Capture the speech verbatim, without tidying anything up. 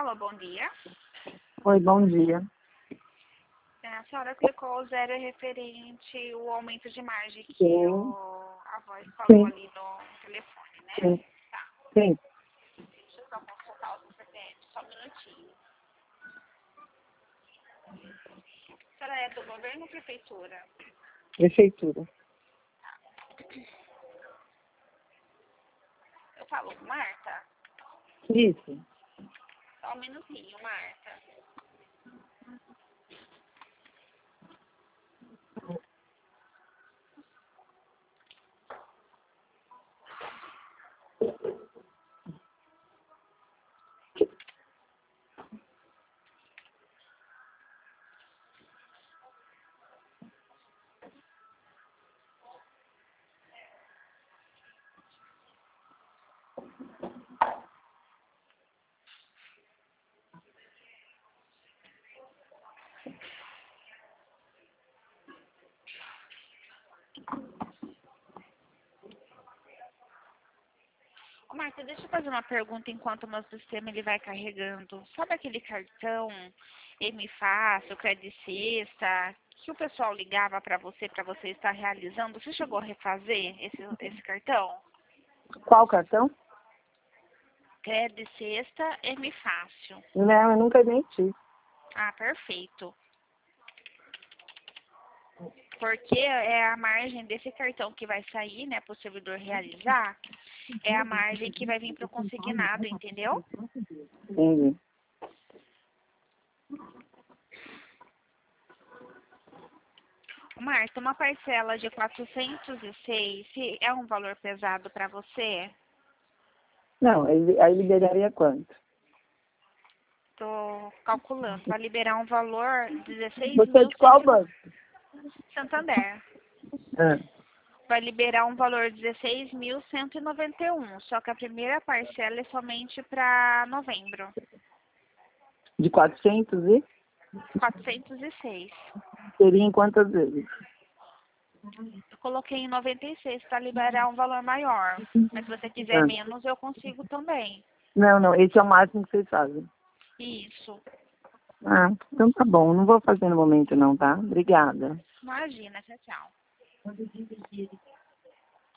Alô, bom dia. Oi, bom dia. A senhora clicou o zero referente o aumento de margem que Sim. o, a voz falou Sim. ali no telefone, né? Sim. Tá. Sim. Deixa eu só consultar o C P F, só um minutinho. A senhora é do governo ou prefeitura? Prefeitura. Eu falo com Marta? Isso. Só um minutinho, Marta. Ô, Marta, deixa eu fazer uma pergunta enquanto o meu sistema ele vai carregando. Sabe aquele cartão M Fácil, Credit Sexta, que o pessoal ligava para você, para você estar realizando? Você chegou a refazer esse, esse cartão? Qual cartão? Credit Sexta, M Fácil. Não, eu nunca nem tive. Ah, perfeito. Porque é a margem desse cartão que vai sair, né, para o servidor realizar, é a margem que vai vir para o consignado, entendeu? Entendi. Marta, uma parcela de quatrocentos e seis se é um valor pesado para você? Não, aí aí liberaria quanto? Estou calculando. Vai liberar um valor de dezesseis Você é mil de qual banco? Santander. Ah, Vai liberar um valor de dezesseis mil cento e noventa e um. Só que a primeira parcela é somente para novembro. de quatrocentos e? quatrocentos e seis. Seria em quantas vezes? Eu coloquei em noventa e seis para liberar um valor maior. Mas se você quiser Ah. menos, eu consigo também. Não, não, esse é o máximo que vocês fazem. Isso. Ah, então tá bom. Não vou fazer no momento não, tá? Obrigada. Imagina, tchau, tchau.